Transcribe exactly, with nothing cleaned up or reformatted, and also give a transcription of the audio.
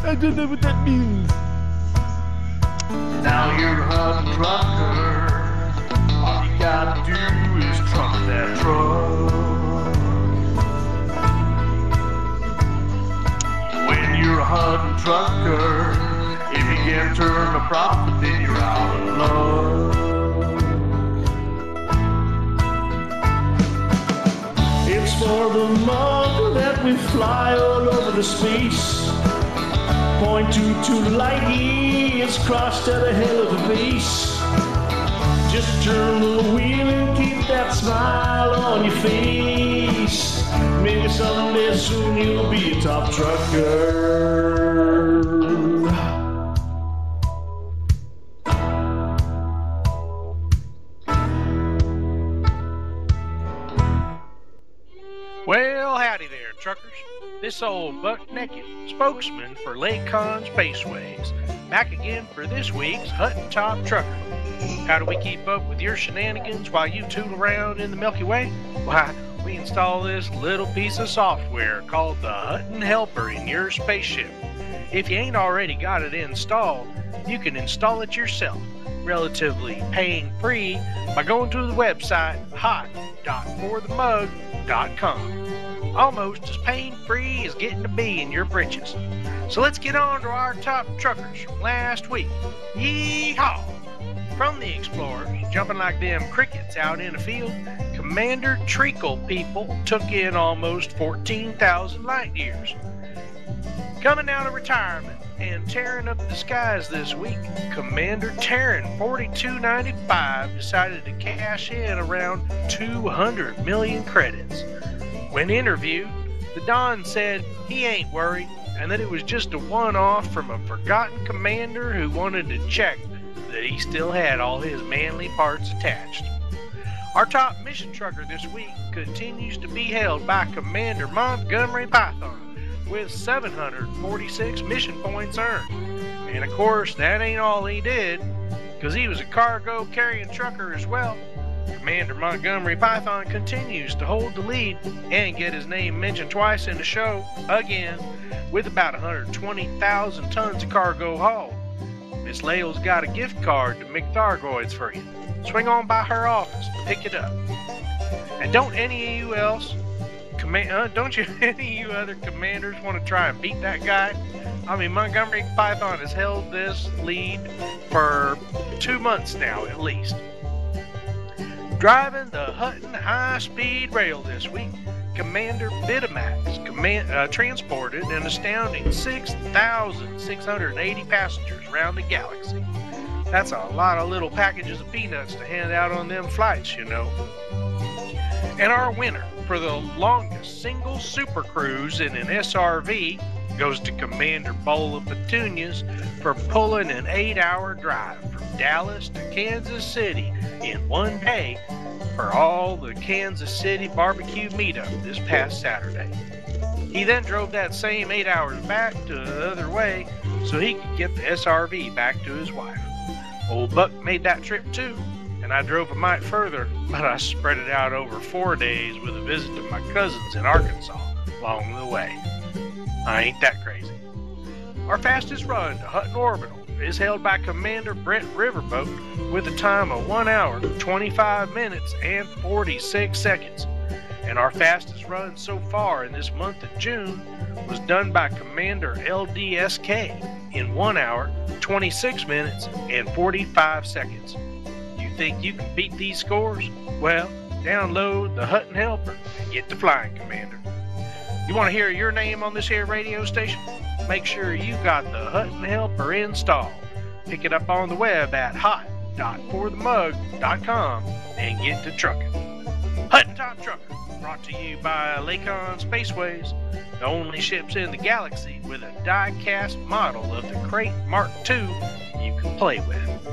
I don't know what that means. Now you're a hot trucker. All you gotta do is truck that truck. When you're a hot trucker, if you can't turn a profit, then you're out of luck. It's for the mug that we fly all over the space. point two two light years crossed at a hell of a pace. Just turn the wheel and keep that smile on your face. Maybe someday soon you'll be a top trucker. Well, howdy there, truckers. This old buck-naked spokesman for Lakon Spaceways, back again for this week's Hutton Top Trucker. How do we keep up with your shenanigans while you tool around in the Milky Way? Why, we install this little piece of software called the Hutton Helper in your spaceship. If you ain't already got it installed, you can install it yourself, relatively paying free, by going to the website hot dot for the mug dot com. Almost as pain-free as getting a bee in your britches. So let's get on to our top truckers from last week. Yee-haw! From the Explorers, jumping like them crickets out in a field, Commander Treacle people took in almost fourteen thousand light years. Coming out of retirement and tearing up the skies this week, Commander Terran forty-two ninety-five decided to cash in around two hundred million credits. When interviewed, the Don said he ain't worried and that it was just a one-off from a forgotten commander who wanted to check that he still had all his manly parts attached. Our top mission trucker this week continues to be held by Commander Montgomery Python with seven hundred forty-six mission points earned. And of course, that ain't all he did, because he was a cargo carrying trucker as well. Commander Montgomery Python continues to hold the lead and get his name mentioned twice in the show, again, with about one hundred twenty thousand tons of cargo hauled. Miss Lael's got a gift card to McThargoids for you. Swing on by her office and pick it up. And don't any of you else, command, uh, don't you any of you other commanders want to try and beat that guy? I mean, Montgomery Python has held this lead for two months now at least. Driving the Hutton high-speed rail this week, Commander Bitamax command, uh, transported an astounding six thousand six hundred eighty passengers around the galaxy. That's a lot of little packages of peanuts to hand out on them flights, you know. And our winner for the longest single super cruise in an S R V goes to Commander Bola Petunias for pulling an eight-hour drive from Dallas to Kansas City in one day for all the Kansas City barbecue meetup this past Saturday. He then drove that same eight hours back to the other way so he could get the S R V back to his wife. Old Buck made that trip too, and I drove a mite further, but I spread it out over four days with a visit to my cousins in Arkansas along the way. I ain't that crazy. Our fastest run to Hutton Orbital is held by Commander Brent Riverboat with a time of one hour, twenty-five minutes, and forty-six seconds. And our fastest run so far in this month of June was done by Commander L D S K in one hour, twenty-six minutes, and forty-five seconds. You think you can beat these scores? Well, download the Hutton Helper and get to flying, Commander. You want to hear your name on this here radio station? Make sure you got the Hutton Helper installed. Pick it up on the web at hot dot for the mug dot com and get to trucking. Hutton Top Trucker, brought to you by Lakon Spaceways, the only ships in the galaxy with a die-cast model of the Crate Mark two you can play with.